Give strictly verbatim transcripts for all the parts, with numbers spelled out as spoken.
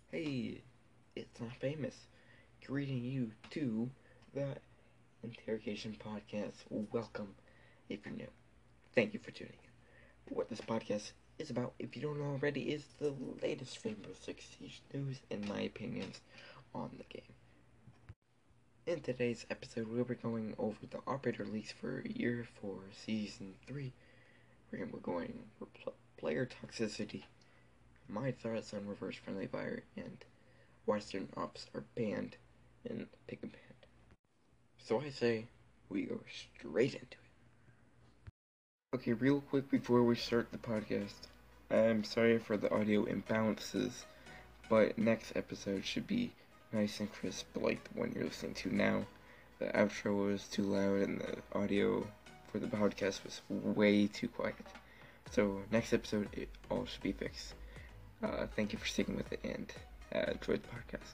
Hey, it's not famous. Greeting you to the Interrogation Podcast. Welcome if you're new. Thank you for tuning in. What this podcast is about, if you don't know already, is the latest Rainbow Six Siege news and my opinions on the game. In today's episode, we'll be going over the operator leaks for year four, season three. We're going over pl- player toxicity, my thoughts on reverse friendly fire, and Western ops are banned in Pick and Pan. So I say we go straight into it. Okay, real quick before we start the podcast, I'm sorry for the audio imbalances, but next episode should be nice and crisp like the one you're listening to now. The outro was too loud and the audio for the podcast was way too quiet. So next episode, it all should be fixed. Uh, thank you for sticking with it and uh, enjoy the podcast.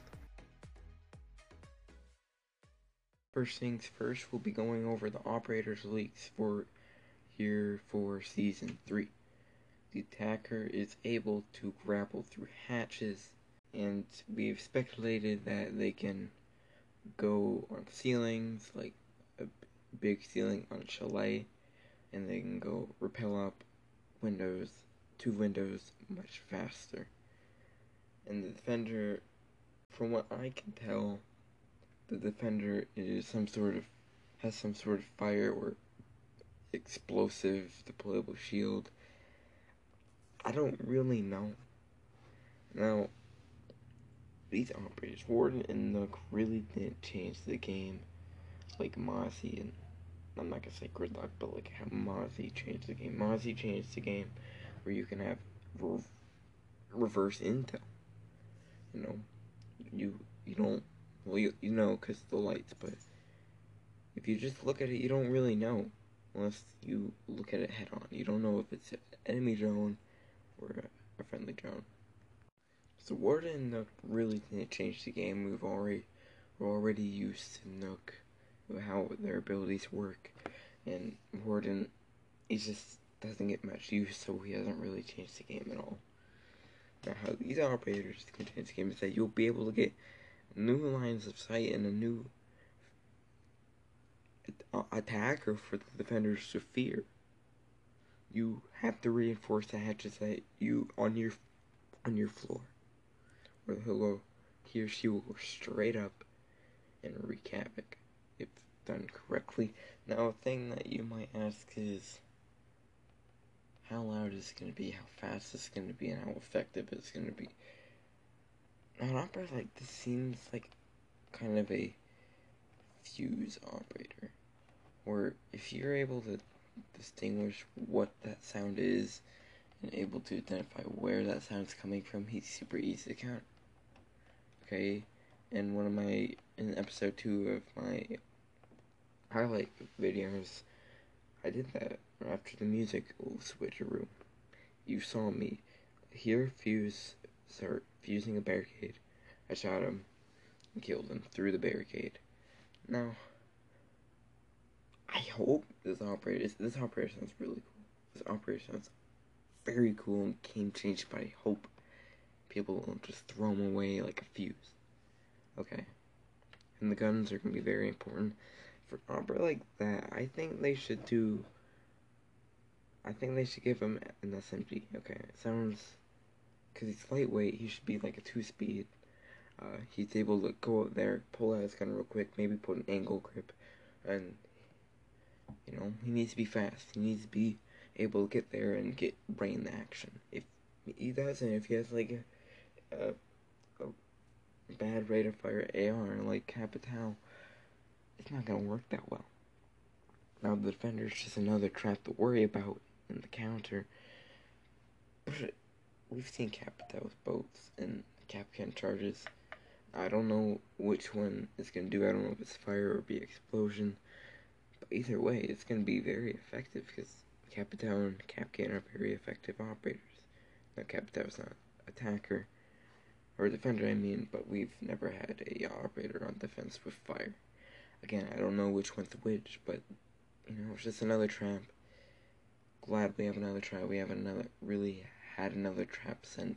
First things first, we'll be going over the operators leaks for year four, season three. The attacker is able to grapple through hatches, and we've speculated that they can go on ceilings, like a big ceiling on a chalet, and they can go rappel up windows, two windows, much faster. And the defender, from what I can tell, the defender is some sort of, has some sort of fire or explosive deployable shield. I don't really know. Now, these operators, Warden and Nook, really didn't change the game like Mozzie, and I'm not gonna say Gridlock, but like how Mozzie changed the game. Mozzie changed the game where you can have re- reverse intel. You know, you you don't, well, you, you know because the lights, but if you just look at it, you don't really know unless you look at it head on. You don't know if it's an enemy drone or a, a friendly drone. So Warden and Nook really didn't change the game. We've already we're already used to Nook, how their abilities work, and Warden, he just doesn't get much use, so he hasn't really changed the game at all. Now, how these operators can change the game is that you'll be able to get new lines of sight and a new attacker for the defenders to fear. You have to reinforce the hatches that you on your on your floor, where he'll go, he or she will go straight up and wreak havoc if done correctly. Now, a thing that you might ask is, how loud is it going to be? How fast is it going to be? And how effective it's going to be? Now, an operator like this seems like kind of a fuse operator, where if you're able to distinguish what that sound is and able to identify where that sound's coming from, he's super easy to count. Okay, and one of my, in episode two of my highlight videos, I did that after the music switcheroo. You saw me hear Fuse start fusing a barricade. I shot him and killed him through the barricade. Now, I hope this operator, this operator sounds really cool. This operator sounds very cool and game changing, but I hope people won't just throw them away like a fuse. Okay. And the guns are going to be very important. For an opera like that, I think they should do, I think they should give him an S M G. Okay, it sounds, because he's lightweight, he should be like a two-speed. Uh, he's able to go out there, pull out his gun real quick, maybe put an angle grip, and, you know, he needs to be fast. He needs to be able to get there and get brain action. If he doesn't, if he has like a, a, a bad rate of fire A R like Capitao, it's not going to work that well. Now, the defender's just another trap to worry about in the counter. But we've seen Capitao with boats and Capcan charges. I don't know which one it's going to do. I don't know if it's fire or be explosion. But either way, it's going to be very effective because Capitao and Capcan are very effective operators. Now, Capitao's not attacker or defender, I mean, but we've never had a operator on defense with fire. Again, I don't know which one's which, but, you know, it's just another trap. Glad we have another trap. We haven't another, really had another trap since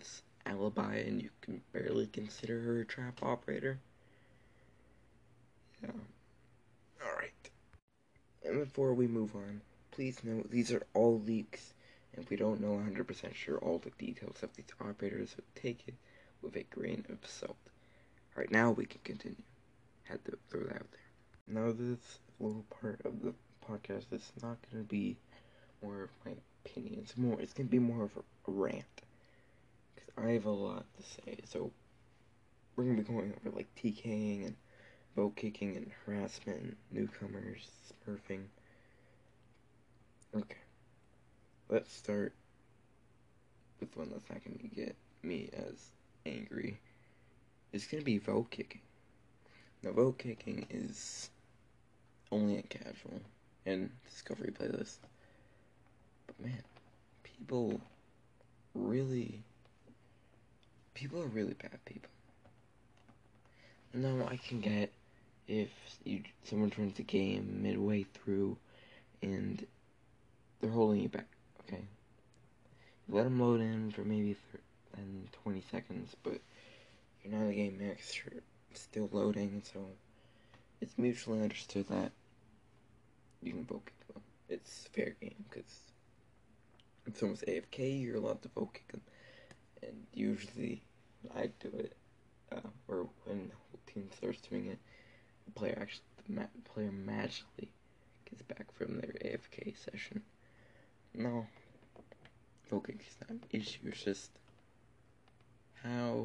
alibi and you can barely consider her a trap operator. Yeah. Alright. And before we move on, please note these are all leaks, and we don't know one hundred percent sure all the details of these operators, so take it with a grain of salt. Alright, now we can continue. Had to throw that out there. Now this little part of the podcast is not going to be more of my opinions. More, it's going to be more of a, a rant. Because I have a lot to say. So, we're going to be going over like TKing and vote kicking and harassment, newcomers, smurfing. Okay. Let's start with one that's not going to get me as angry. It's going to be vote kicking. Now, vote kicking is only in casual and Discovery playlist. But man, people really, people are really bad people. No, I can get if you someone turns the game midway through and they're holding you back, okay? You let them load in for maybe then twenty seconds, but you're not in the game next, you're still loading, so it's mutually understood that you can vote kick them. It's fair game, because if someone's A F K, you're allowed to vote kick them. And usually, I do it, uh, or when the whole team starts doing it, the player actually, the ma player magically gets back from their A F K session. No, vote kick is not an issue, it's just how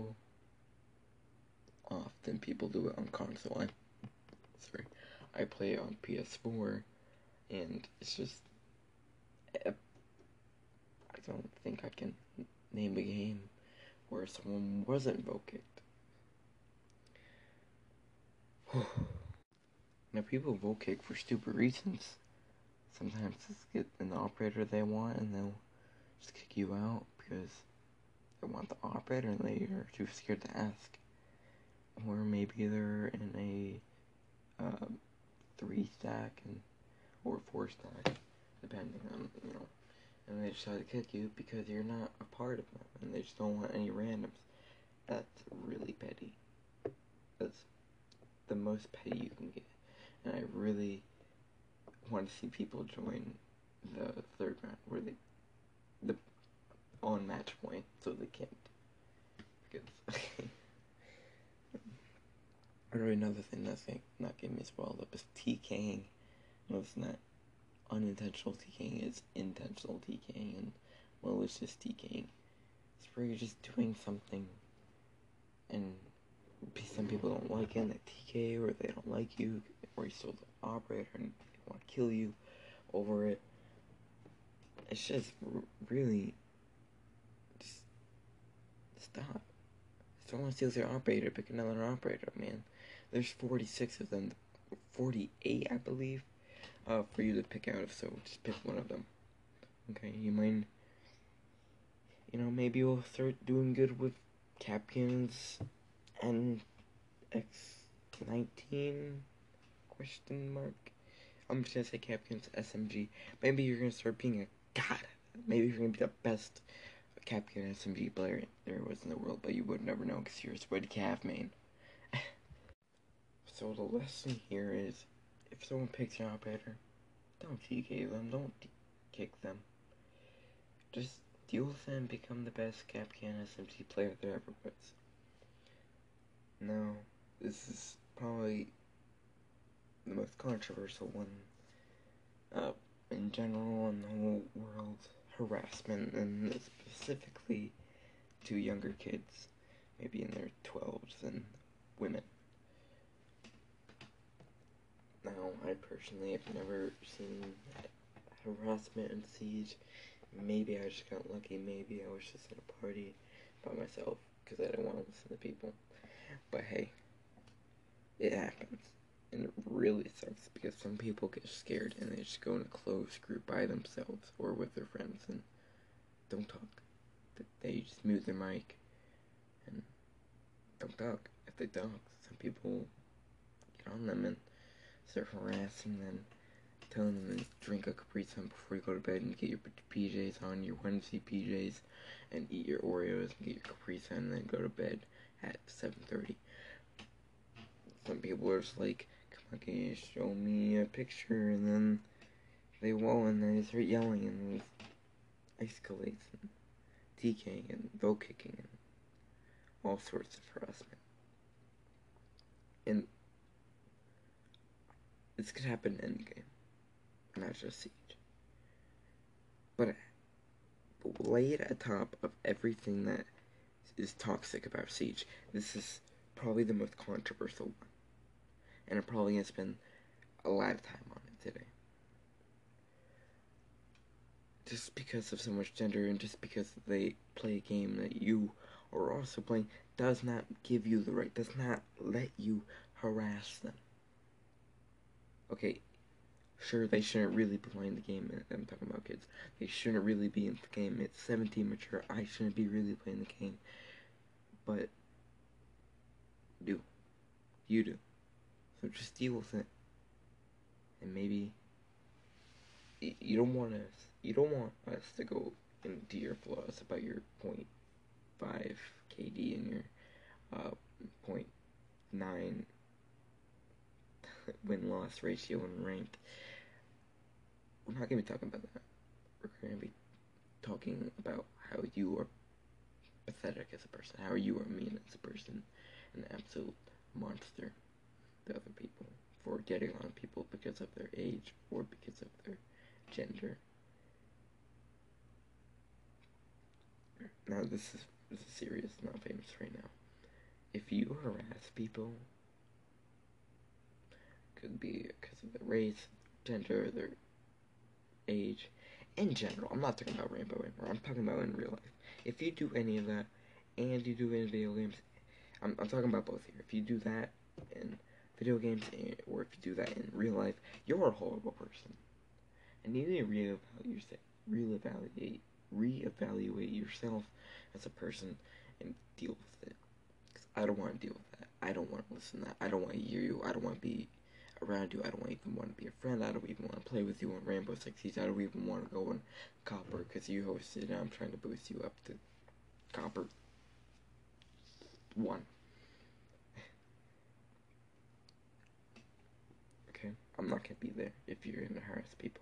often people do it on console. I, sorry, I play it on P S four, and it's just, I don't think I can name a game where someone wasn't vote kicked. Now, people vote kick for stupid reasons. Sometimes it's get an operator they want, and they'll just kick you out because they want the operator and they are too scared to ask. Or maybe they're in a uh, three stack and or four stack, depending on, you know, and they just try to kick you because you're not a part of them, and they just don't want any randoms. That's really petty. That's the most petty you can get, and I really want to see people join the third round where they the on match point, so they can't because. Or another thing that's not getting me spoiled up is TKing. No, it's not unintentional TKing, it's intentional TKing and malicious TKing. It's where you're just doing something and some people don't like it and they T K, or they don't like you, or you stole the operator and they want to kill you over it. It's just really just stop. If someone steals your operator, pick another operator, man. There's forty-six of them, forty-eight, I believe, uh, for you to pick out of, so just pick one of them. Okay, you might, you know, maybe you'll start doing good with Capkins and X nineteen, question mark. I'm just gonna say Capkins S M G. Maybe you're gonna start being a god. Maybe you're gonna be the best Capkin S M G player there was in the world, but you would never know because you're a sweaty calf main. So the lesson here is, if someone picks your operator, don't T K them, don't kick them. Just deal with them and become the best Capcan S M G player there ever was. Now, this is probably the most controversial one uh, in general in the whole world. Harassment, and specifically to younger kids, maybe in their twelves, and women. Now, I personally have never seen harassment in Siege. Maybe I just got lucky, maybe I was just at a party by myself because I didn't want to listen to people. But hey, it happens. And it really sucks because some people get scared and they just go in a closed group by themselves or with their friends and don't talk. They just mute their mic and don't talk. If they talk, some people get on them and start harassing them, telling them to drink a Capri Sun before you go to bed and get your P Js on, your Wednesday P Js, and eat your Oreos and get your Capri Sun and then go to bed at seven thirty. Some people are just like, come on, can you show me a picture? And then they won't, and then they start yelling, and it escalates, and DKing, and vote kicking, and all sorts of harassment. And this could happen in any game, not just Siege. But lay it atop of everything that is toxic about Siege, this is probably the most controversial one. And I'm probably going to spend a lot of time on it today. Just because of so much gender and just because they play a game that you are also playing does not give you the right, does not let you harass them. Okay, sure, they shouldn't really be playing the game. I'm talking about kids. They shouldn't really be in the game. It's seventeen mature. I shouldn't be really playing the game. But do. You do. So just deal with it. And maybe you don't want us you don't want us to go into your flaws about your point five K D and your uh point nine win-loss ratio and ranked. We're not gonna be talking about that. We're gonna be talking about how you are pathetic as a person, how you are mean as a person, an absolute monster to other people for getting on people because of their age or because of their gender. Now this is, this is serious, not famous right now. If you harass people, could be because of their race, gender, their age, in general. I'm not talking about Rainbow anymore. I'm talking about in real life. If you do any of that, and you do it in video games, I'm, I'm talking about both here. If you do that in video games, or if you do that in real life, you're a horrible person. And you need to reevaluate yourself, reevaluate, reevaluate yourself as a person and deal with it. Because I don't want to deal with that. I don't want to listen to that. I don't want to hear you. I don't want to be around you. I don't even want to be a friend. I don't even want to play with you on Rainbow Six Siege. I don't even want to go on Copper because you hosted and I'm trying to boost you up to Copper one. Okay? I'm not going to be there if you're going to harass people.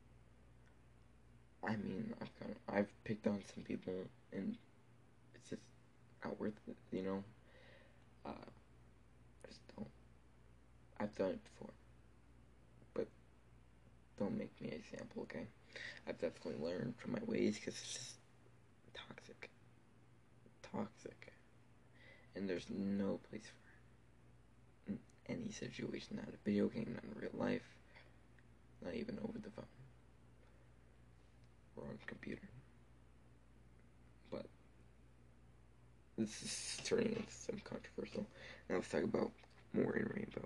I mean, I've kind of, I've picked on some people and it's just not worth it, you know? Uh, I just don't. I've done it before. But don't make me an example, okay? I've definitely learned from my ways because it's just toxic. Toxic. And there's no place for it in any situation, not a video game, not in real life, not even over the phone or on a computer. But this is turning into some controversial. Now let's talk about more in Rainbow.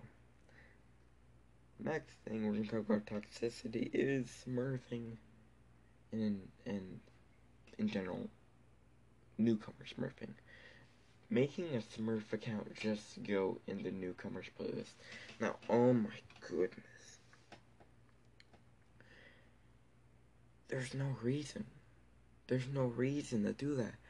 Next thing we're going to talk about toxicity is smurfing, and in, in general, newcomer smurfing. Making a Smurf account just go in the newcomers playlist. Now, oh my goodness. There's no reason. There's no reason to do that.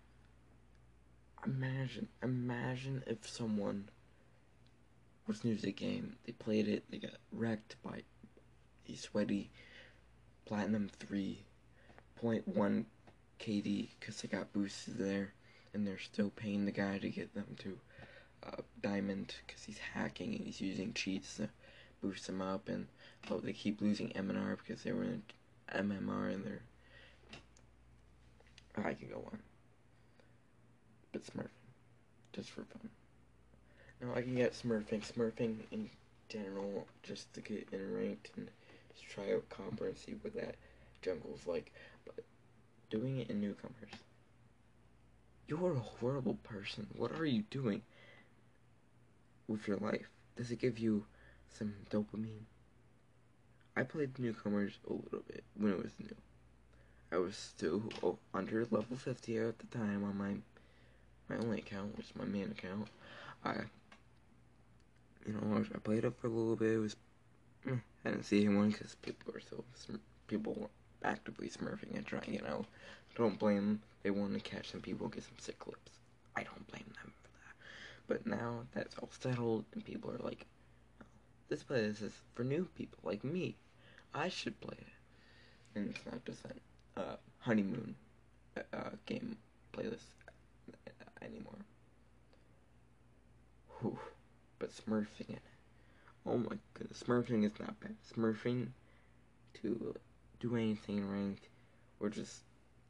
Imagine, imagine if someone was new to the game, they played it, they got wrecked by a sweaty Platinum three point one K D because they got boosted there. And they're still paying the guy to get them to uh, Diamond because he's hacking and he's using cheats to boost them up. And oh, they keep losing M M R because they were in M M R and they're... Oh, I can go on. But smurfing. Just for fun. Now, I can get smurfing. Smurfing in general just to get in ranked and just try out Copper and see what that jungle's like. But doing it in newcomers... You're a horrible person. What are you doing with your life? Does it give you some dopamine? I played newcomers a little bit when it was new. I was still oh, under level fifty at the time on my my only account, which is my main account. I, you know, I played it for a little bit. It was Eh, I didn't see anyone because people are so sm- people were actively smurfing and trying, you know. Don't blame them. They want to catch some people, get some sick clips. I don't blame them for that. But now that's all settled, and people are like, oh, this place is for new people like me. I should play it. And it's not just a uh, honeymoon uh, game playlist anymore. Whew. But smurfing it. Oh my goodness, smurfing is not bad. Smurfing to do anything ranked or just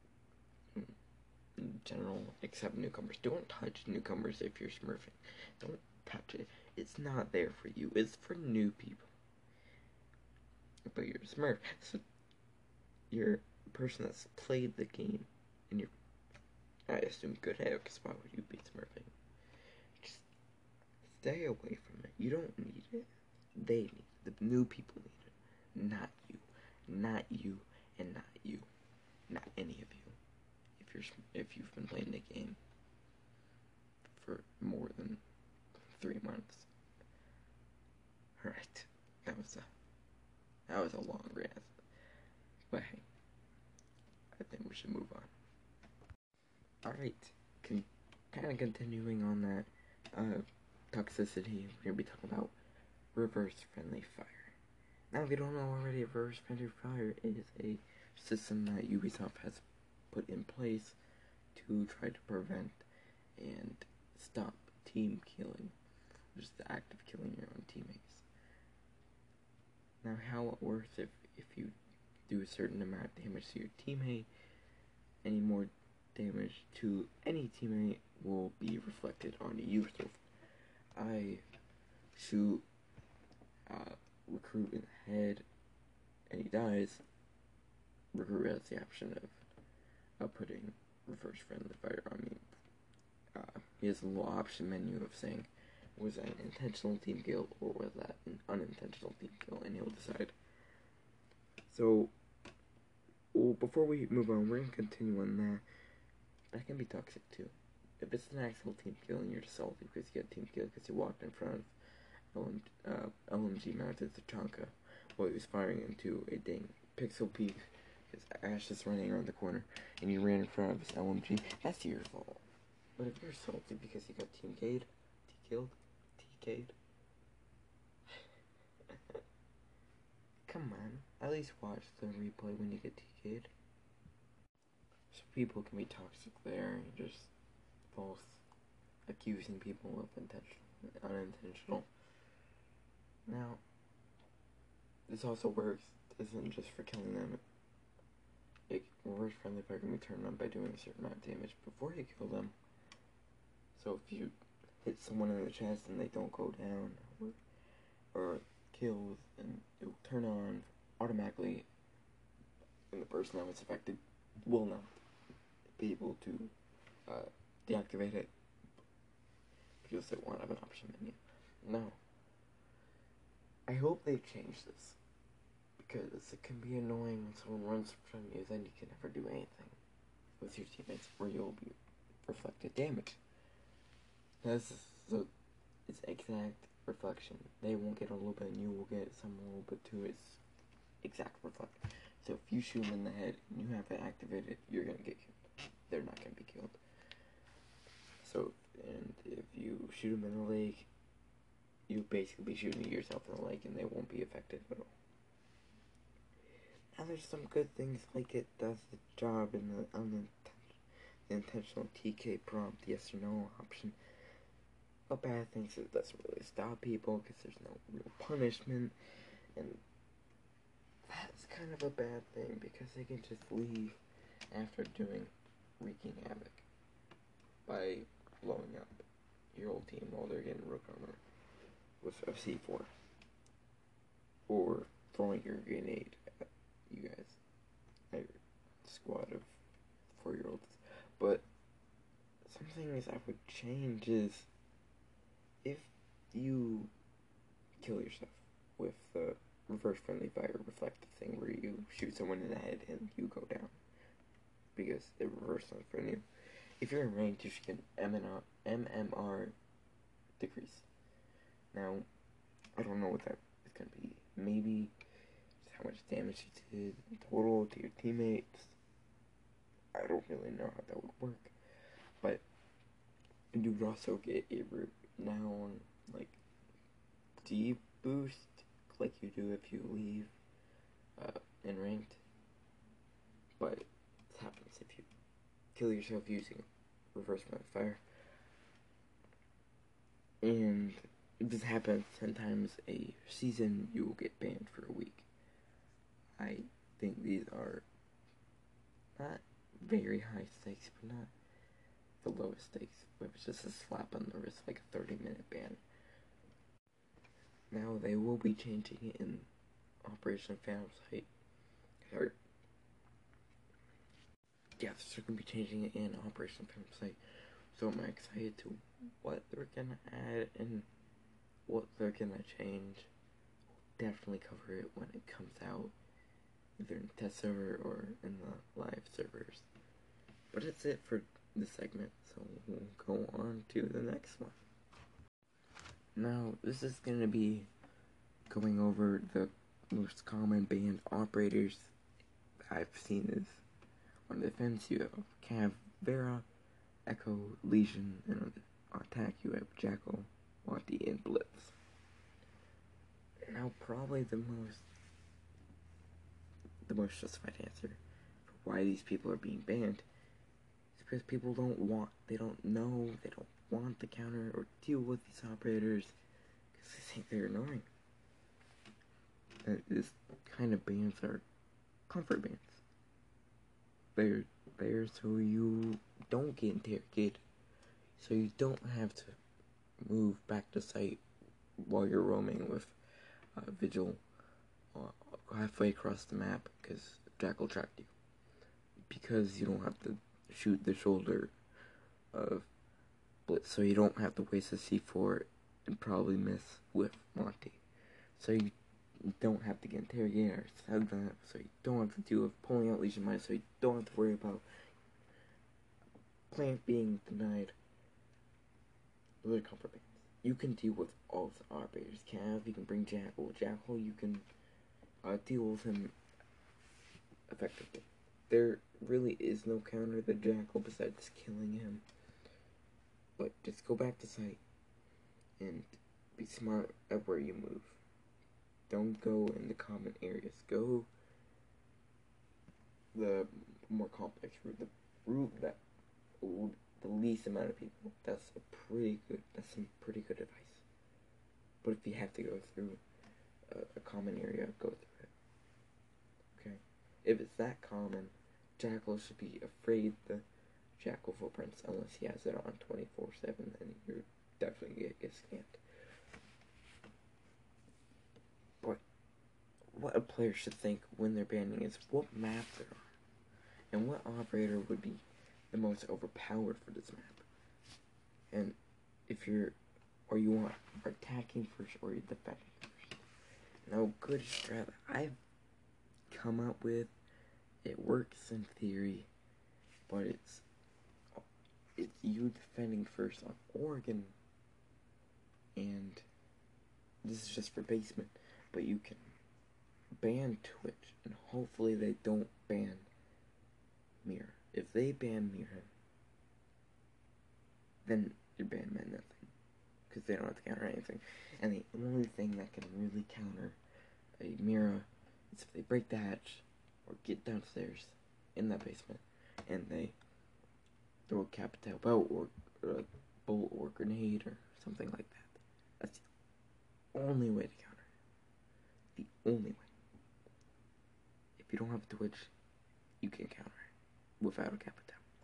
in general, except newcomers. Don't touch newcomers if you're smurfing. Don't touch it. It's not there for you. It's for new people. But you're a smurf, so you're a person that's played the game, and you're, I assume, good at it, because why would you be smurfing? Just stay away from it. You don't need it. They need it. The new people need it. Not you. Not you, and not you. Not any of you. If you're if you've been playing the game for more than three months. Alright. That was a that was a long rant. But hey, I think we should move on. Alright. Con- kind of continuing on that uh, toxicity, we're gonna be talking about reverse friendly fire. Now, if you don't know already, reverse friendly fire is a system that Ubisoft has put in place to try to prevent and stop team killing, just the act of killing your own teammates. Now, how it works, if, if you do a certain amount of damage to your teammate, any more damage to any teammate will be reflected on you. So if I shoot uh, Recruit in the head and he dies, Recruit has the option of, of putting reverse friendly fire on me. Uh, he has a little option menu of saying, was that an intentional team kill or was that an unintentional team kill, and he'll decide. So, well, before we move on, we're going to continue on that. That can be toxic too. If it's an actual team kill and you're just salty because you got team kill because you walked in front of L M, uh, L M G mounted Tachanka while he was firing into a dang pixel peak because Ash is running around the corner and you ran in front of his L M G, that's your fault. But if you're salty because you got team K'd, T-killed, T-K'd, come on, at least watch the replay when you get T-K'd. So people can be toxic there and just false accusing people of intentional, unintentional. Now, this also works, isn't just for killing them. It reverse friendly fire can be turned on by doing a certain amount of damage before you kill them. So if you hit someone in the chest and they don't go down, or, or kills, and it will turn on automatically, and the person that was affected will not be able to uh, deactivate it because they won't have an option menu. No. I hope they change this, because it can be annoying when someone runs from you, then you can never do anything with your teammates, or you'll be reflected damage. That's so it's exact reflection. They won't get a little bit, and you will get some a little bit too. It's exact reflection. So if you shoot them in the head and you have it activated, you're gonna get killed. They're not gonna be killed. So, and if you shoot them in the leg, you basically be shooting yourself in the leg, and they won't be affected at all. Now there's some good things, like it does the job in the unintentional, the intentional T K prompt, yes or no option. But bad things, it doesn't really stop people because there's no real punishment, and that's kind of a bad thing because they can just leave after doing wreaking havoc by blowing up your whole team while they're getting rook armor with a C four, or throwing your grenade at you guys, a squad of four year olds. But some things I would change is if you kill yourself with the reverse friendly fire reflective thing where you shoot someone in the head and you go down because it reversed on from you. If you're in range, you should get M M R decrease. Now, I don't know what that is going to be maybe just how much damage you did in total to your teammates. I don't really know how that would work, but you would also get a root now on like D boost, like you do if you leave uh, in ranked. But this happens if you kill yourself using reverse modifier. And if this happens ten times a season, you will get banned for a week. I think these are not very high stakes, but not the lowest stakes. It was just a slap on the wrist, like a thirty minute ban. Now they will be changing it in Operation Phantom Sight. Or, yeah, they're going to be changing it in Operation Phantom Sight. So I'm excited to what they're going to add and what they're going to change. We'll definitely cover it when it comes out, either in the test server or in the live servers. But that's it for this segment, so we'll go on to the next one. Now, this is going to be going over the most common banned operators I've seen is on defense you have Cav, Vera, Echo, Legion, and on attack you have Jackal, Monty, and Blitz. Now, probably the most the most justified answer for why these people are being banned is because people don't want, they don't know, they don't want the counter or deal with these operators because they think they're annoying. And this kind of bans are comfort bans. They're there so you don't get interrogated, so you don't have to move back to site while you're roaming with uh, Vigil uh, halfway across the map because Jackal tracked you. Because you don't have to shoot the shoulder of Blitz, so you don't have to waste a C four and probably miss with Monty. So you don't have to get interrogated or said that, so you don't have to deal with pulling out Legion Might, so you don't have to worry about plant being denied. Those are comfort bans. You can deal with all the operators. Cav, you can bring Jackal. Jackal, you can uh, deal with him effectively. There really is no counter to Jackal besides killing him. But just go back to site and be smart at where you move. Don't go in the common areas. Go the more complex route, the route that the least amount of people. That's a pretty good. That's some pretty good advice. But if you have to go through a, a common area, go through it. Okay. If it's that common, Jackal should be afraid the Jackal footprints unless he has it on twenty-four seven, and you're definitely gonna get scanned. But what a player should think when they're banning is what map they're on, and what operator would be the most overpowered for this map. And if you're, or you want attacking first or you're defending first. Now, good strat I've come up with, it works in theory, but it's it's you defending first on Oregon, and this is just for basement, but you can ban Twitch, and hopefully they don't ban Mirror. If they ban Mirror, then you're banned by nothing, because they don't have to counter anything. And the only thing that can really counter a Mirror is if they break the hatch, or get downstairs in that basement, and they throw a Capital bolt, or, or a bolt, or grenade, or something like that. That's the only way to counter it. The only way. If you don't have Twitch, you can counter it without a Capital.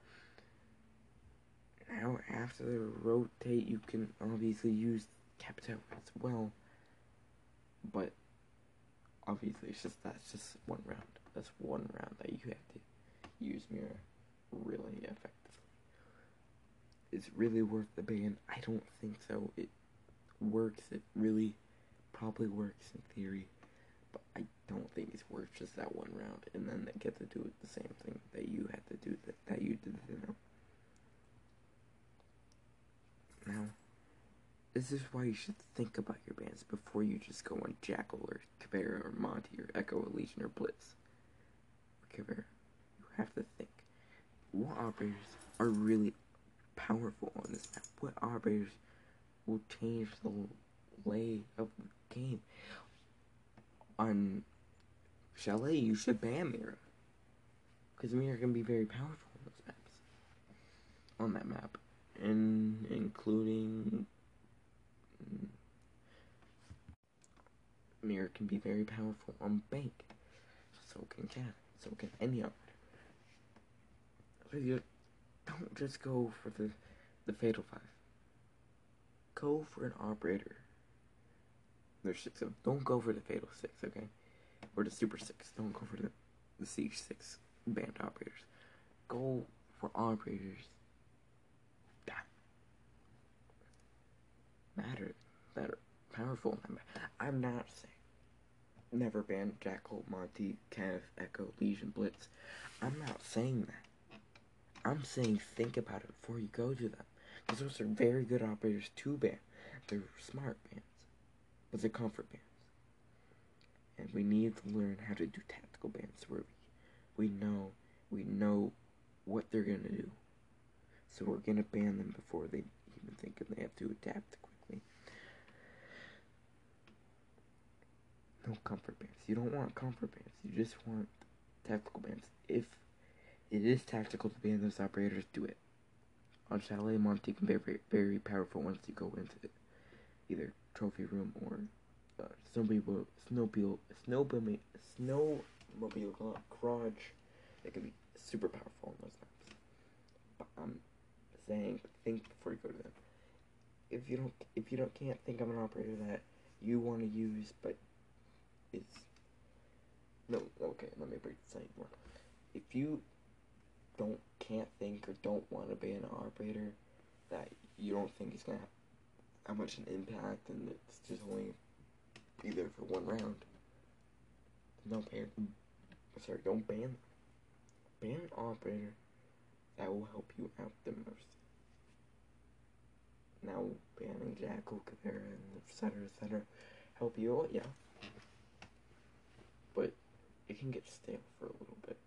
Now, after they rotate, you can obviously use Capital as well, but obviously it's just that's just one round. That's one round that you have to use Mirror really effectively. It's really worth the ban? I don't think so. It works. It really probably works in theory, but I don't think it's worth just that one round, and then they get to do the same thing that you had to do that, that you did to them. Now, this is why you should think about your bands before you just go on Jackal or Caveira or Monty or Echo, Legion or Blitz. Or Caveira. You have to think. What operators are really powerful on this map? What operators will change the lay of the game? On Chalet, you should ban Mira. Because Mira can be very powerful on those maps. On that map. And including... Mira can be very powerful on Bank. So can Cat. So can any operator. So you don't just go for the, the Fatal Five. Go for an operator. There's six of them. Don't go for the Fatal Six, okay? Or the Super Six. Don't go for the, the Siege Six band operators. Go for operators that matter, that are powerful. I'm not saying never ban Jackal, Monty, Kenneth, Echo, Legion, Blitz. I'm not saying that. I'm saying think about it before you go to them. Because those are very good operators to ban. They're smart bans. But they're comfort bans. And we need to learn how to do tactical bans where we, we know we know what they're gonna do. So we're gonna ban them before they even think they have to adapt quickly. No comfort bans. You don't want comfort bans. You just want tactical bans. If it is tactical to ban those operators, do it. On Chalet, Monty can be very, very powerful once you go into it. Either trophy room or uh, snowmobile, snowmobile, snowmobile, snowmobile garage. It can be super powerful on those maps. But I'm saying, think before you go to them. If you don't, if you don't can't think of an operator that you want to use, but it's no, okay. Let me break the same more. If you don't can't think or don't want to ban an operator that you don't think is gonna have that much an impact, and it's just only either for one round, don't ban them. Sorry, don't ban them. Ban an operator that will help you out the most. Now, banning Jackal, Caveira, and et cetera, et cetera, help you out, yeah. But it can get stale for a little bit.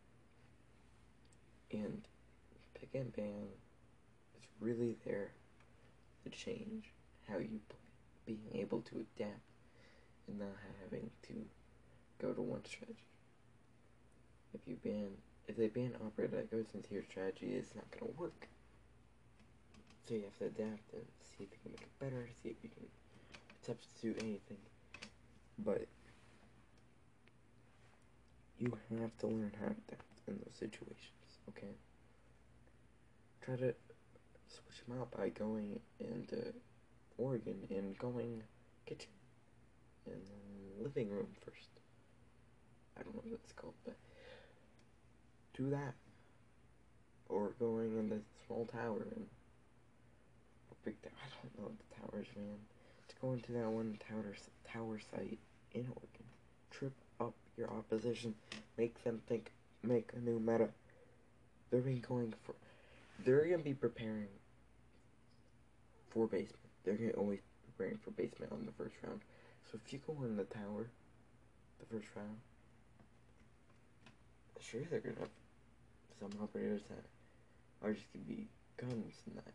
And pick and ban is really there to change how you play. Being able to adapt and not having to go to one strategy. If you ban, if they ban an operator that goes into your strategy, it's not going to work. So you have to adapt and see if you can make it better, see if you can substitute anything. But you have to learn how to adapt in those situations, okay? Try to switch them out by going into Oregon and going kitchen and living room first. I don't know what it's called, but do that. Or going in the small tower and big tower. I don't know the towers, man. To go into that one tower tower site in Oregon, trip up your opposition, make them think, make a new meta. They're being going for, they're gonna be preparing for basement. They're gonna always be preparing for basement on the first round. So if you go in the tower, the first round, sure they're gonna have some operators that are just gonna be guns and that.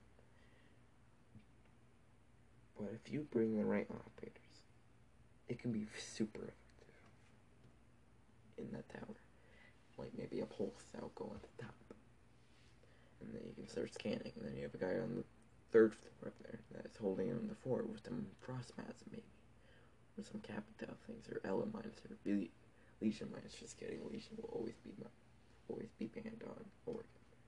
But if you bring the right operators, it can be super effective in that tower. Like maybe a pulse that'll go on the top. And then you can start scanning, and then you have a guy on the third floor up there that's holding on the floor with some frost mats maybe. Or some capital things, or Ella mines, or Le Legion mines. Just kidding, Legion will always be always be banned on Oregon.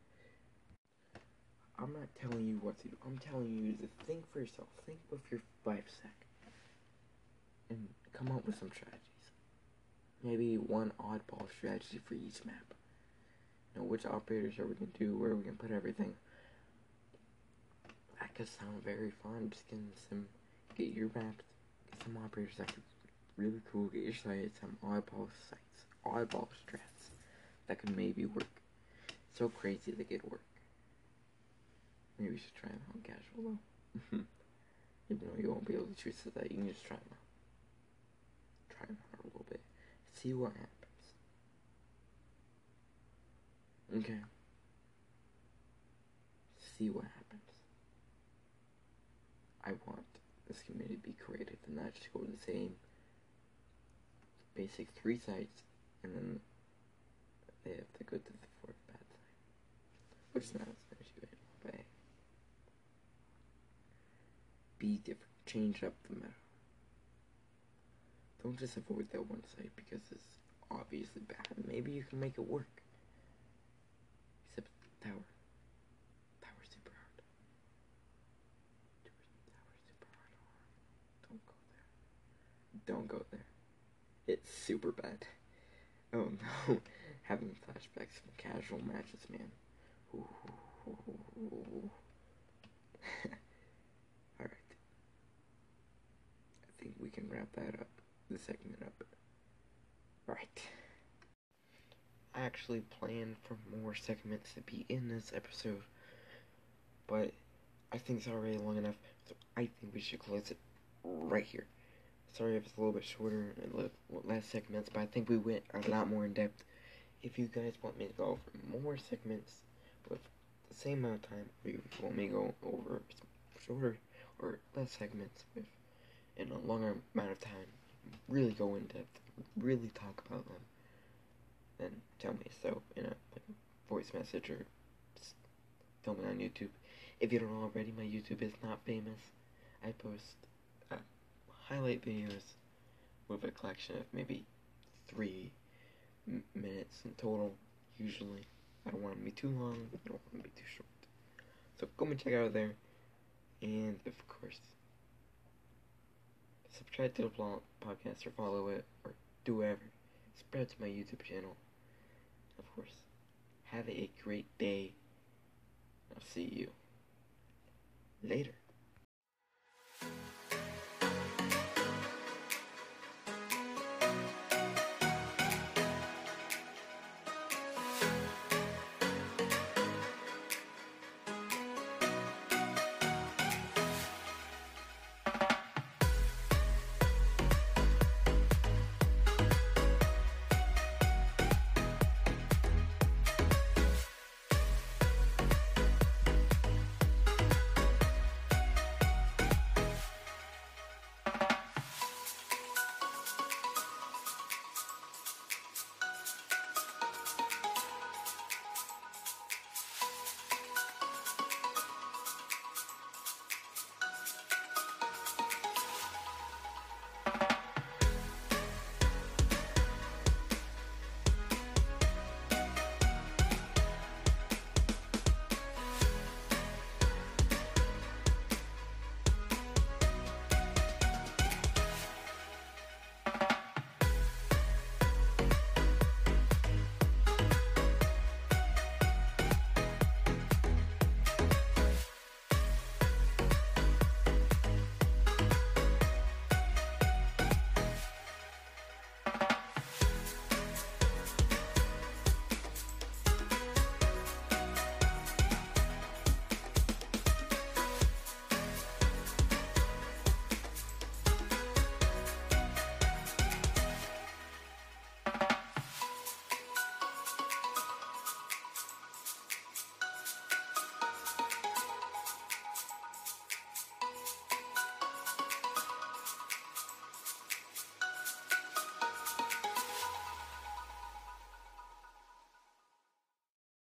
I'm not telling you what to do. I'm telling you to think for yourself. Think with your five sec. And come up with some strategies. Maybe one oddball strategy for each map. You know, which operators are we going to do, where we can put everything. That could sound very fun. Just getting some, get your maps, get some operators that could be really cool. Get your sites, some oddball sites, oddball strats that could maybe work. So crazy they could work. Maybe we should try them on casual though. Even though you won't be able to choose that. You can just try them out. Try them out a little bit. See what happens. Okay. See what happens. I want this community to be creative and not just go to the same basic three sites and then they have to go to the fourth bad site. Which is not as nice as you but hey. Be different. Change up the meta. Don't just avoid that one site because it's obviously bad. Maybe you can make it work. Except tower. Tower's super hard. Tower's super hard. Don't go there. Don't go there. It's super bad. Oh no. Having flashbacks from casual matches, man. Alright. I think we can wrap that up. The segment up. Right. I actually planned for more segments to be in this episode, but I think it's already long enough, so I think we should close it right here. Sorry if it's a little bit shorter and less segments, but I think we went a lot more in depth. If you guys want me to go over more segments with the same amount of time, or you want me to go over shorter or less segments with in a longer amount of time, really go in depth, really talk about them, then tell me so in a, like a voice message or just tell me on YouTube. If you don't know already, my YouTube is not famous. I post uh, highlight videos with a collection of maybe three m minutes in total, usually. I don't want them to be too long, I don't want them to be too short. So go and check out there, and of course, subscribe to the podcast or follow it, or do whatever. Spread to my YouTube channel. Of course, have a great day. I'll see you later.